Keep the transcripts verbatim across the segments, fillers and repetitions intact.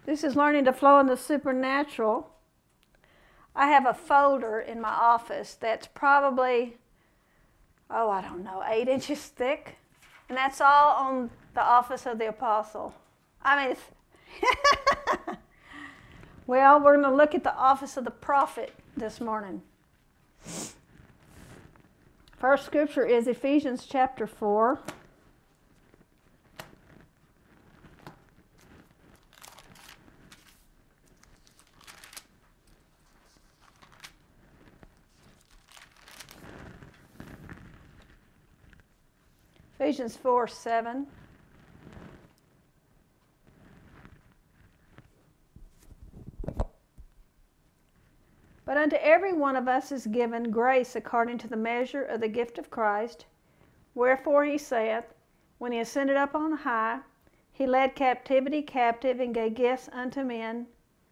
This is Learning to Flow in the Supernatural. I have a folder in my office that's probably, oh, I don't know, eight inches thick. And that's all on the office of the apostle. I mean, it's well, we're going to look at the office of the prophet this morning. First scripture is Ephesians chapter four. Ephesians four, seven. But unto every one of us is given grace according to the measure of the gift of Christ. Wherefore he saith, when he ascended up on high, he led captivity captive and gave gifts unto men.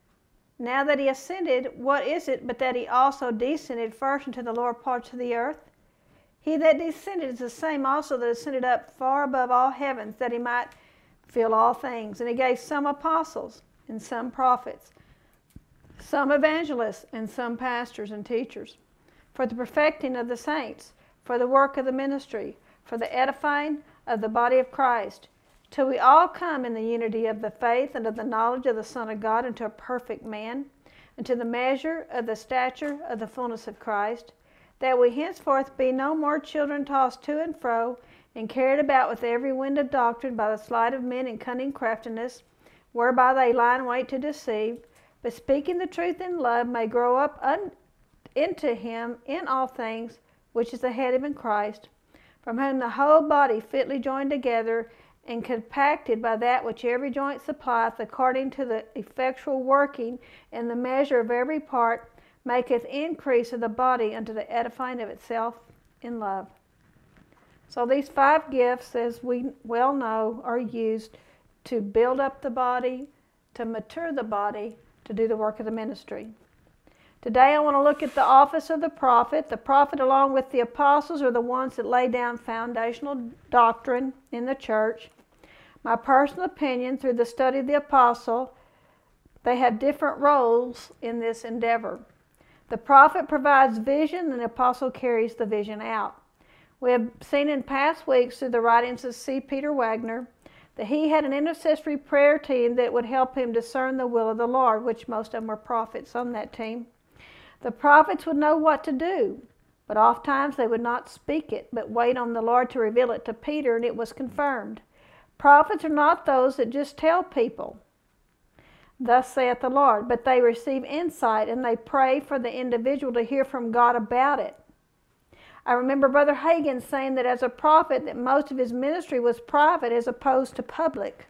Now that he ascended, what is it but that he also descended first into the lower parts of the earth? He that descended is the same also that ascended up far above all heavens, that he might fill all things. And he gave some apostles, and some prophets, some evangelists, and some pastors and teachers, for the perfecting of the saints, for the work of the ministry, for the edifying of the body of Christ, till we all come in the unity of the faith and of the knowledge of the Son of God, unto a perfect man, unto the measure of the stature of the fullness of Christ, that we henceforth be no more children tossed to and fro, and carried about with every wind of doctrine by the sleight of men and cunning craftiness, whereby they lie in wait to deceive, but speaking the truth in love may grow up un- into him in all things, which is the head, even Christ, from whom the whole body fitly joined together and compacted by that which every joint supplieth, according to the effectual working in the measure of every part, maketh increase of the body unto the edifying of itself in love. So these five gifts, as we well know, are used to build up the body, to mature the body, to do the work of the ministry. Today I want to look at the office of the prophet. The prophet, along with the apostles, are the ones that lay down foundational doctrine in the church. My personal opinion, through the study of the apostle, they have different roles in this endeavor. The prophet provides vision, and the apostle carries the vision out. We have seen in past weeks through the writings of C. Peter Wagner that he had an intercessory prayer team that would help him discern the will of the Lord, which most of them were prophets on that team. The prophets would know what to do, but oftentimes they would not speak it, but wait on the Lord to reveal it to Peter, and it was confirmed. Prophets are not those that just tell people, thus saith the Lord, but they receive insight and they pray for the individual to hear from God about it. I remember Brother Hagin saying that as a prophet that most of his ministry was private as opposed to public.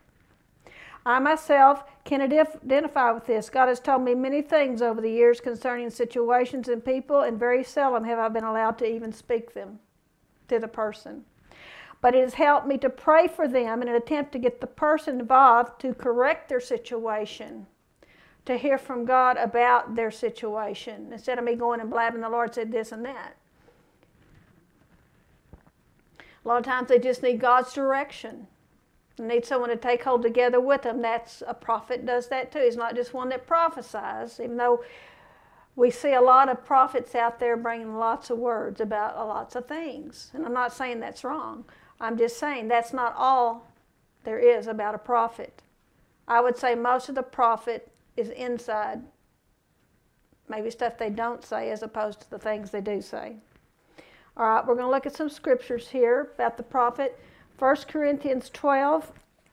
I myself can identify with this. God has told me many things over the years concerning situations and people, and very seldom have I been allowed to even speak them to the person. But it has helped me to pray for them in an attempt to get the person involved to correct their situation, to hear from God about their situation, instead of me going and blabbing, the Lord said this and that. A lot of times they just need God's direction. They need someone to take hold together with them. That's a prophet does that too. He's not just one that prophesies, even though we see a lot of prophets out there bringing lots of words about lots of things. And I'm not saying that's wrong. I'm just saying that's not all there is about a prophet. I would say most of the prophet is inside, maybe stuff they don't say as opposed to the things they do say. All right, we're going to look at some scriptures here about the prophet. First Corinthians twelve.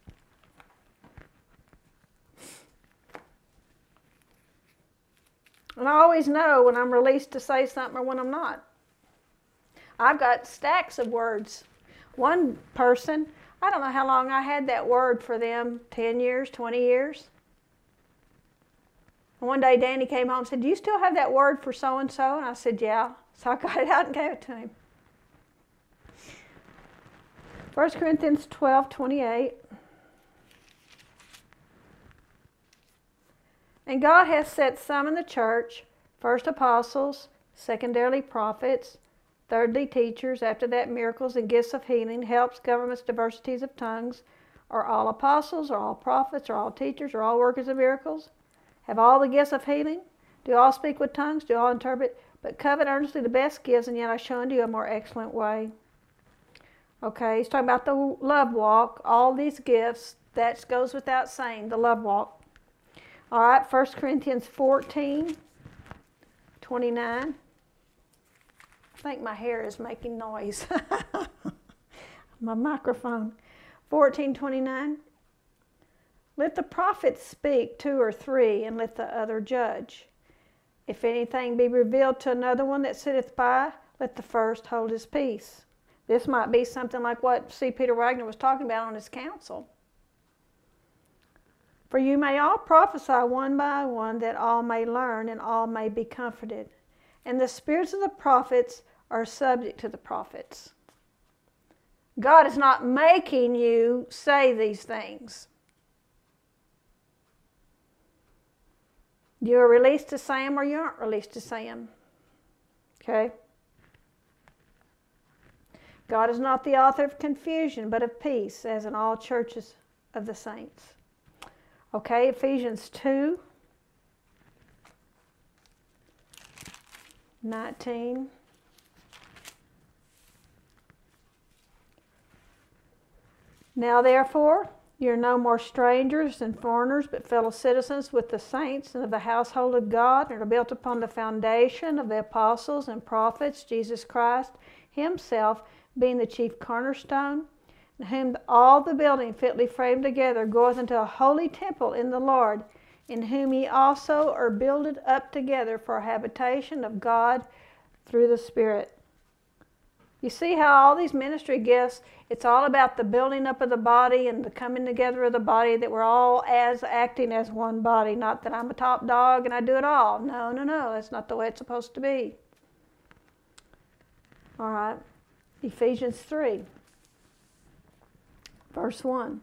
And I always know when I'm released to say something or when I'm not. I've got stacks of words. One person, I don't know how long I had that word for them, ten years, twenty years. And one day Danny came home and said, do you still have that word for so-and-so? And I said, yeah. So I got it out and gave it to him. First Corinthians twelve, twenty-eight. And God hath set some in the church, first apostles, secondarily prophets, thirdly teachers, after that miracles and gifts of healing, helps, governments, diversities of tongues. Are all apostles, are all prophets, are all teachers, are all workers of miracles? Have all the gifts of healing? Do all speak with tongues? Do all interpret? But covet earnestly the best gifts, and yet I show unto you a more excellent way. Okay, he's talking about the love walk. All these gifts, that goes without saying, the love walk. All right, First Corinthians fourteen, twenty-nine. I think my hair is making noise. My microphone. fourteen twenty-nine. Let the prophets speak, two or three, and let the other judge. If anything be revealed to another one that sitteth by, let the first hold his peace. This might be something like what C. Peter Wagner was talking about on his council. For you may all prophesy one by one, that all may learn and all may be comforted. And the spirits of the prophets are subject to the prophets. God is not making you say these things. You are released to say them or you aren't released to say them. Okay? God is not the author of confusion, but of peace, as in all churches of the saints. Okay, Ephesians two, nineteen. Now therefore, you are no more strangers and foreigners, but fellow citizens with the saints and of the household of God, and are built upon the foundation of the apostles and prophets, Jesus Christ himself being the chief cornerstone, in whom all the building fitly framed together goeth into a holy temple in the Lord, in whom ye also are builded up together for a habitation of God through the Spirit. You see how all these ministry gifts, it's all about the building up of the body and the coming together of the body, that we're all as acting as one body. Not that I'm a top dog and I do it all. No, no, no. That's not the way it's supposed to be. All right. Ephesians three, verse one.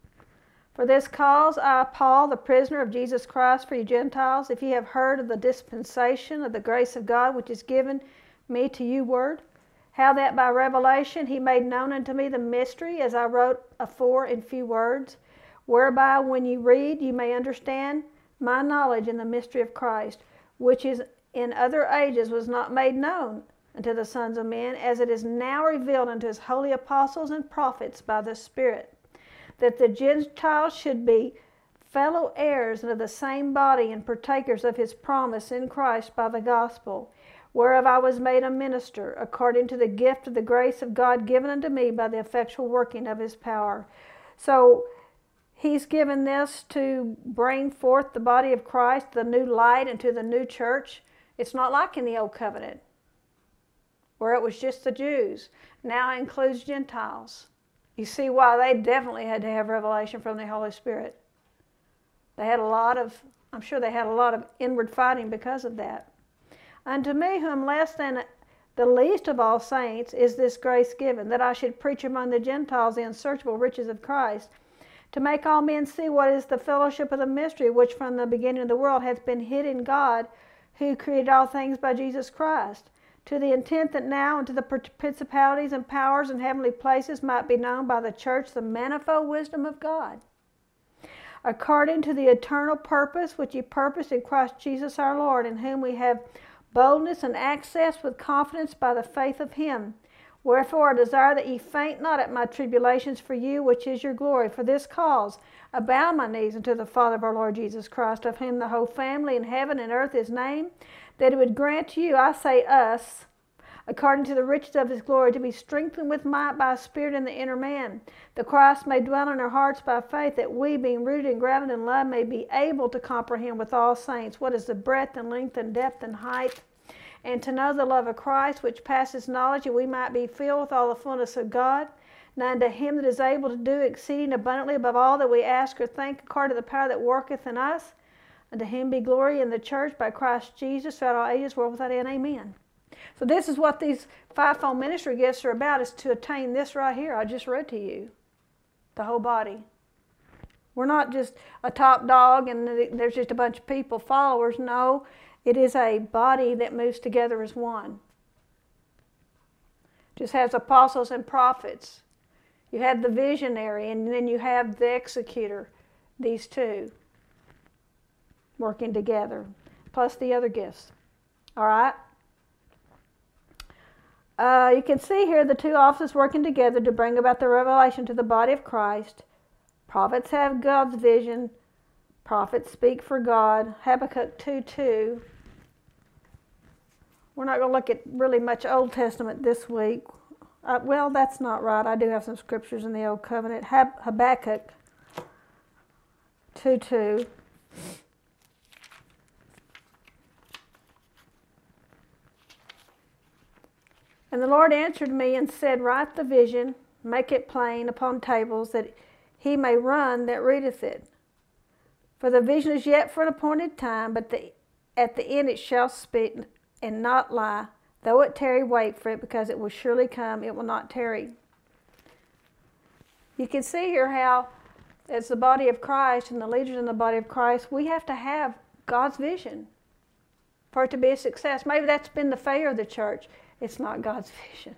For this cause I, Paul, the prisoner of Jesus Christ for you Gentiles, if ye have heard of the dispensation of the grace of God which is given me to you word, how that by revelation he made known unto me the mystery, as I wrote afore in few words, whereby when ye read ye may understand my knowledge in the mystery of Christ, which is in other ages was not made known unto the sons of men, as it is now revealed unto his holy apostles and prophets by the Spirit, that the Gentiles should be fellow heirs of the same body and partakers of his promise in Christ by the gospel, whereof I was made a minister, according to the gift of the grace of God given unto me by the effectual working of his power. So he's given this to bring forth the body of Christ, the new light, into the new church. It's not like in the old covenant, where it was just the Jews. Now it includes Gentiles. You see why they definitely had to have revelation from the Holy Spirit. They had a lot of, I'm sure they had a lot of inward fighting because of that. Unto me, who am less than the least of all saints, is this grace given, that I should preach among the Gentiles the unsearchable riches of Christ, to make all men see what is the fellowship of the mystery, which from the beginning of the world hath been hid in God, who created all things by Jesus Christ, to the intent that now unto the principalities and powers in heavenly places might be known by the church the manifold wisdom of God, according to the eternal purpose which he purposed in Christ Jesus our Lord, in whom we have boldness and access with confidence by the faith of him. Wherefore I desire that ye faint not at my tribulations for you, which is your glory. For this cause I bow my knees unto the Father of our Lord Jesus Christ, of whom the whole family in heaven and earth is named, that he would grant to you, I say us, according to the riches of his glory, to be strengthened with might by Spirit in the inner man, that Christ may dwell in our hearts by faith, that we, being rooted and grounded in love, may be able to comprehend with all saints what is the breadth and length and depth and height, and to know the love of Christ, which passes knowledge, that we might be filled with all the fullness of God. Now unto him that is able to do exceeding abundantly above all that we ask or think, according to the power that worketh in us, unto him be glory in the church by Christ Jesus throughout all ages, world without end. Amen. So this is what these fivefold ministry gifts are about, is to attain this right here I just read to you. The whole body. We're not just a top dog and there's just a bunch of people, followers. No, it is a body that moves together as one. Just has apostles and prophets. You have the visionary, and then you have the executor. These two working together, plus the other gifts. All right? Uh, you can see here the two offices working together to bring about the revelation to the body of Christ. Prophets have God's vision. Prophets speak for God. Habakkuk two two. We're not going to look at really much Old Testament this week. Uh, well, that's not right. I do have some scriptures in the Old Covenant. Hab- Habakkuk two two. And the Lord answered me and said, write the vision, make it plain upon tables, that he may run that readeth it. For the vision is yet for an appointed time, but the, at the end it shall speak and not lie. Though it tarry, wait for it, because it will surely come, it will not tarry. You can see here how, as the body of Christ and the leaders in the body of Christ, we have to have God's vision for it to be a success. Maybe that's been the failure of the church. It's not God's vision.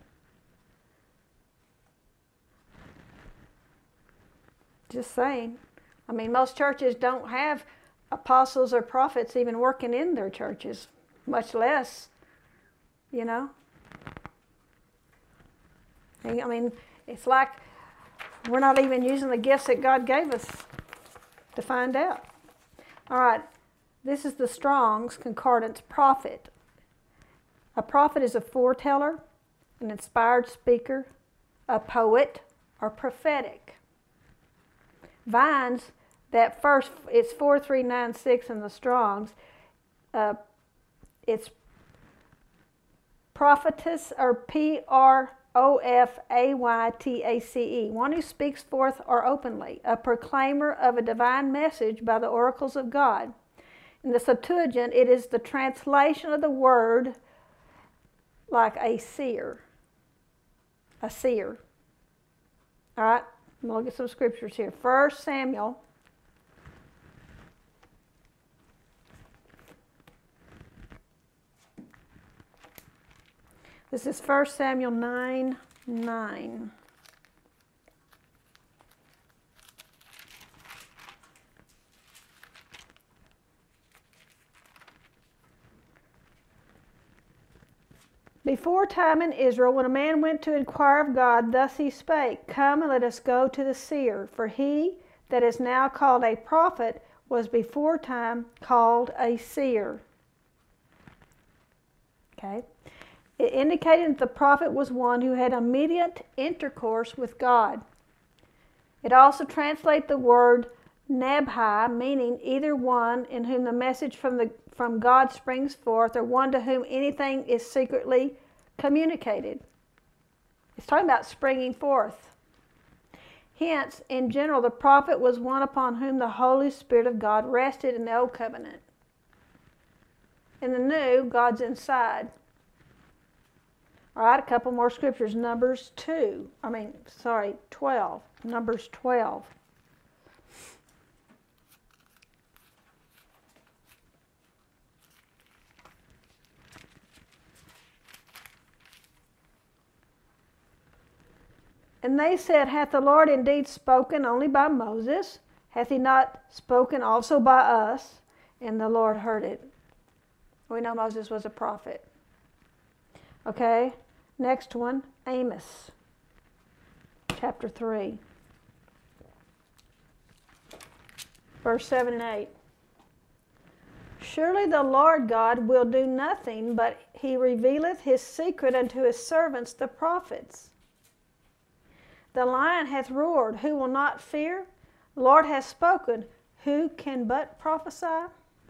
Just saying. I mean, most churches don't have apostles or prophets even working in their churches, much less, you know. I mean, it's like we're not even using the gifts that God gave us to find out. All right, this is the Strong's Concordance prophet. A prophet is a foreteller, an inspired speaker, a poet, or prophetic. Vine's, that first, it's four three nine six in the Strong's. Uh, it's prophetess, or P R O F A Y T A C E, one who speaks forth or openly, a proclaimer of a divine message by the oracles of God. In the Septuagint, it is the translation of the word like a seer. A seer. All right, I'm going to look at some scriptures here. First Samuel. This is First Samuel nine nine. Before time in Israel, when a man went to inquire of God, thus he spake, come and let us go to the seer, for he that is now called a prophet was before time called a seer. Okay. It indicated that the prophet was one who had immediate intercourse with God. It also translates the word nabhi, meaning either one in whom the message from the from God springs forth, or one to whom anything is secretly communicated. It's talking about springing forth. Hence, in general, the prophet was one upon whom the Holy Spirit of God rested in the Old Covenant. In the New, God's inside. All right, a couple more scriptures. Numbers two. I mean, sorry, twelve. Numbers twelve. And they said, hath the Lord indeed spoken only by Moses? Hath he not spoken also by us? And the Lord heard it. We know Moses was a prophet. Okay, next one, Amos, chapter three, verse seven and eight. Surely the Lord God will do nothing, but he revealeth his secret unto his servants the prophets. The lion hath roared, who will not fear? The Lord hath spoken, who can but prophesy?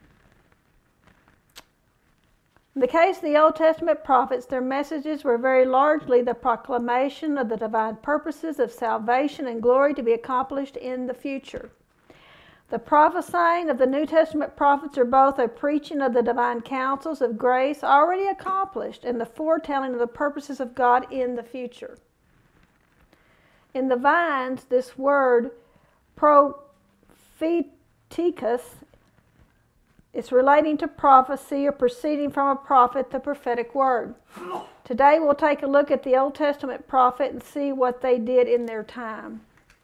In the case of the Old Testament prophets, their messages were very largely the proclamation of the divine purposes of salvation and glory to be accomplished in the future. The prophesying of the New Testament prophets are both a preaching of the divine counsels of grace already accomplished and the foretelling of the purposes of God in the future. In the Vines, this word propheticus, it's relating to prophecy or proceeding from a prophet, the prophetic word. Today we'll take a look at the Old Testament prophet and see what they did in their time.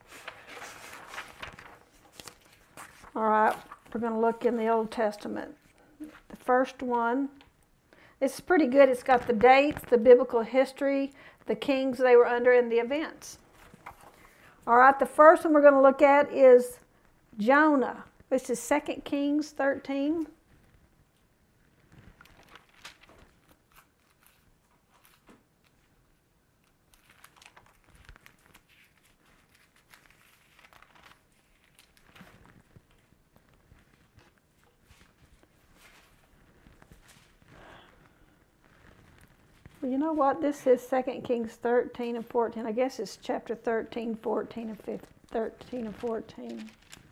All right, we're going to look in the Old Testament. The first one, this is pretty good. It's got the dates, the biblical history, the kings they were under, and the events. All right, the first one we're going to look at is Jonah. This is Second Kings thirteen. Well, you know what? This is Second Kings thirteen and fourteen. I guess it's chapter thirteen, fourteen, and fifteen, thirteen and fourteen.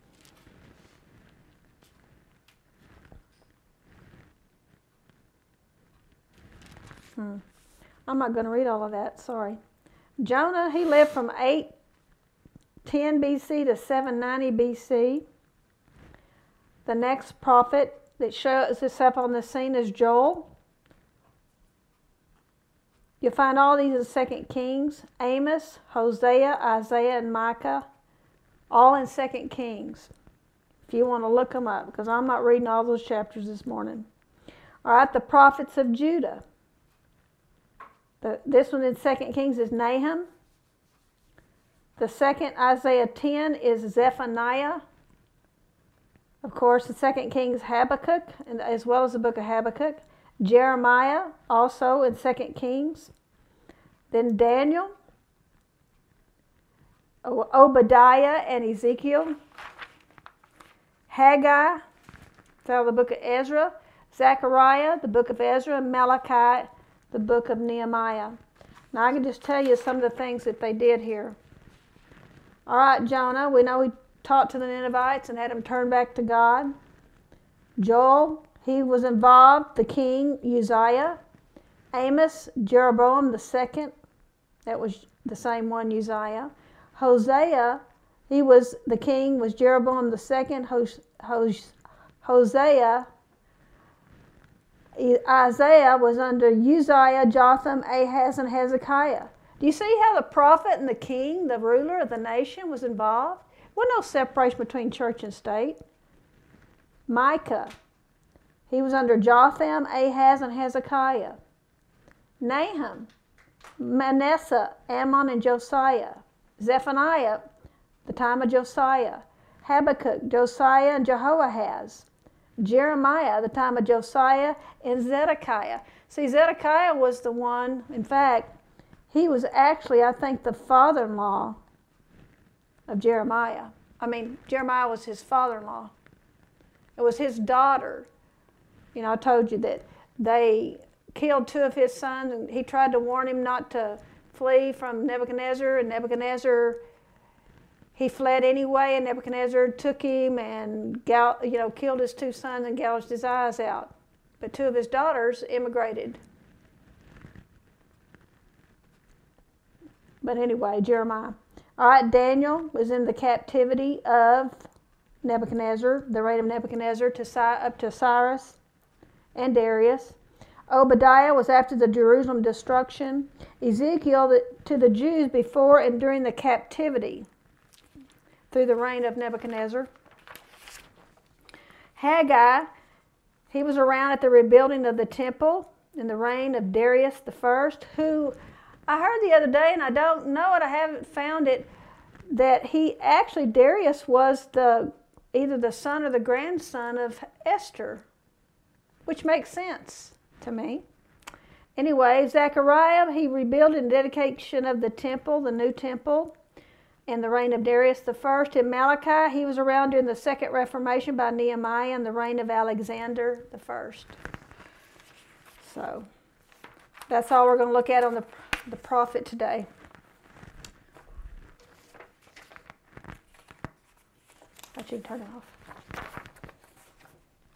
Hmm. I'm not going to read all of that, sorry. Jonah, he lived from eight ten B C to seven ninety B C. The next prophet that shows us up on the scene is Joel. You'll find all these in Second Kings. Amos, Hosea, Isaiah, and Micah, all in Second Kings. If you want to look them up, because I'm not reading all those chapters this morning. All right, the prophets of Judah. The, this one in Second Kings is Nahum. The second, Isaiah ten, is Zephaniah. Of course, the Second Kings, Habakkuk, and as well as the book of Habakkuk. Jeremiah, also in Second Kings. Then Daniel, Obadiah, and Ezekiel. Haggai, it's out of the book of Ezra. Zechariah, the book of Ezra. Malachi, the book of Nehemiah. Now I can just tell you some of the things that they did here. All right, Jonah, we know he talked to the Ninevites and had them turn back to God. Joel, he was involved, the king, Uzziah. Amos, Jeroboam the second. That was the same one, Uzziah. Hosea, he was, the king was Jeroboam the second. Hos, Hos, Hosea, Isaiah was under Uzziah, Jotham, Ahaz, and Hezekiah. Do you see how the prophet and the king, the ruler of the nation, was involved? There was no separation between church and state. Micah, he was under Jotham, Ahaz, and Hezekiah. Nahum, Manasseh, Ammon, and Josiah. Zephaniah, the time of Josiah. Habakkuk, Josiah, and Jehoahaz. Jeremiah, the time of Josiah, and Zedekiah. See, Zedekiah was the one, in fact, he was actually, I think, the father-in-law of Jeremiah. I mean, Jeremiah was his father-in-law. It was his daughter. You know, I told you that they killed two of his sons, and he tried to warn him not to flee from Nebuchadnezzar, and Nebuchadnezzar, he fled anyway, and Nebuchadnezzar took him and gal- you know, killed his two sons and gouged his eyes out. But two of his daughters immigrated. But anyway, Jeremiah. All right, Daniel was in the captivity of Nebuchadnezzar, the reign of Nebuchadnezzar, to Cy- up to Cyrus and Darius. Obadiah was after the Jerusalem destruction. Ezekiel the, to the Jews before and during the captivity through the reign of Nebuchadnezzar. Haggai, he was around at the rebuilding of the temple in the reign of Darius the First, who I heard the other day, and I don't know it, I haven't found it, that he actually, Darius was the either the son or the grandson of Esther, which makes sense to me. Anyway, Zechariah, he rebuilt in dedication of the temple, the new temple, in the reign of Darius the First. In Malachi, he was around during the Second Reformation by Nehemiah in the reign of Alexander the First. So, that's all we're going to look at on the, the prophet today. I should turn it off.